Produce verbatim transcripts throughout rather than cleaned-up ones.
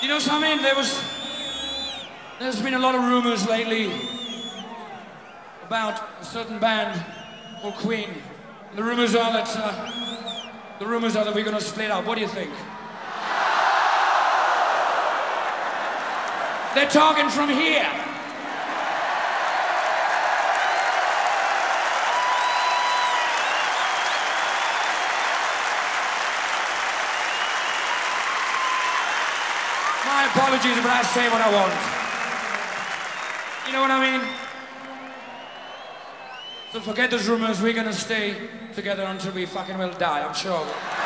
You know something? There was, there's been a lot of rumors lately about a certain band called Queen. The rumors are that uh, the rumors are that we're going to split up. What do you think? They're talking from here. My apologies, but I say what I want. You know what I mean? So forget those rumors, we're gonna stay together until we fucking will die, I'm sure.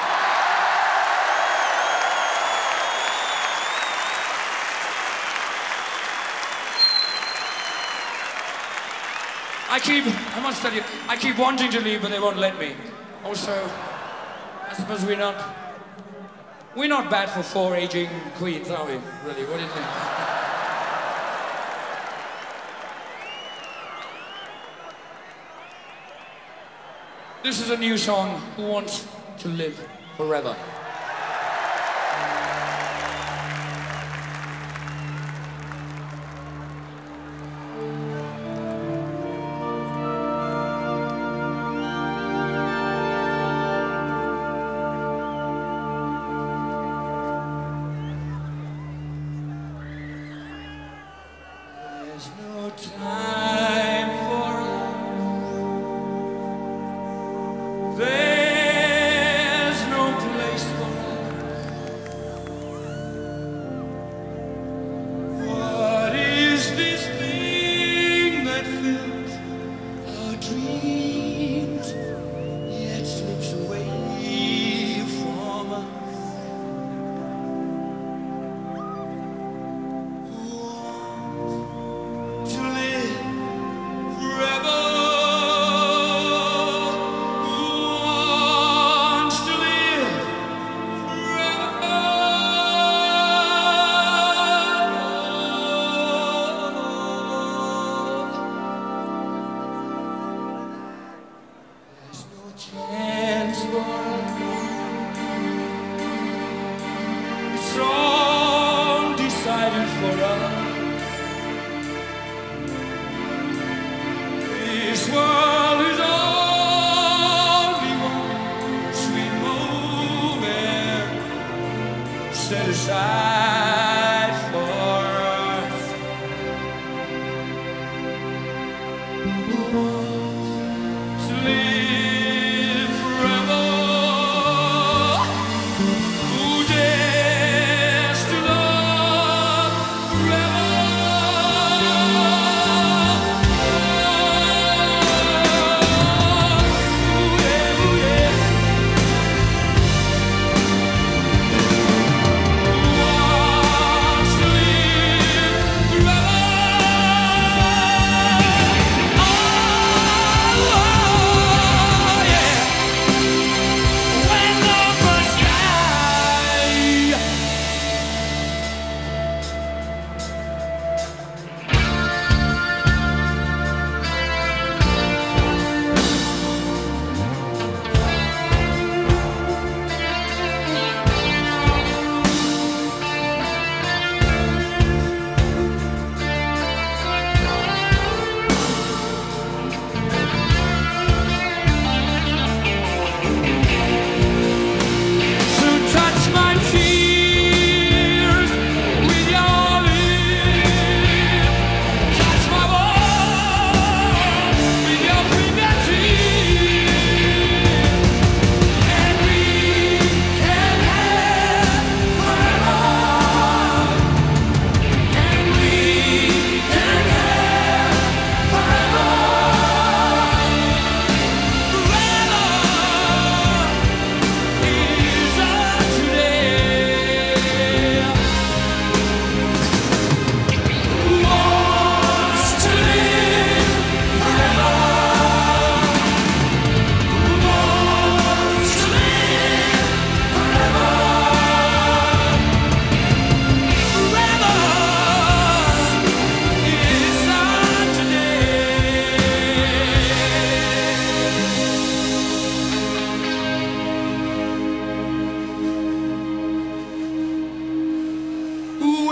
I keep, I must tell you, I keep wanting to leave, but they won't let me. Also, I suppose we're not, we're not bad for four aging queens, are we? Really, what do you think? This is a new song, Who Wants to Live Forever? There's no time for us. There's no place for us. What is this thing that fills our dreams, yet slips away from us? To live forever. Who wants to live forever? There's no chance for us. It's all decided for us. This world is only one sweet moment set aside for us. Who wants to live forever? Who dares to love forever?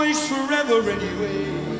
always forever anyway.